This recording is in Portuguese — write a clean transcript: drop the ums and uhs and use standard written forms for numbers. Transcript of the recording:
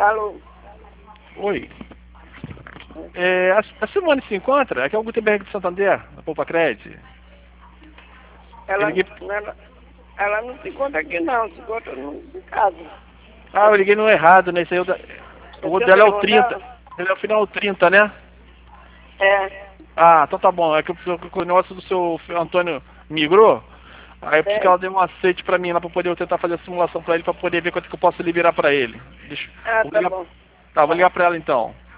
Alô? Oi. A Simone se encontra? Aqui é o Gutenberg de Santander, da Poupa Cred. Ela não se encontra aqui não, se encontra em casa. Ah, eu liguei no errado, né? Esse aí o outro dela é o 30. Ele é o final 30, né? É. Ah, então tá bom. É que o negócio do seu Antônio migrou. Aí eu preciso que ela dê um aceite pra mim lá pra poder eu tentar fazer a simulação pra ele, pra poder ver quanto que eu posso liberar pra ele. Ah, tá bom. Tá, vou ligar pra ela então.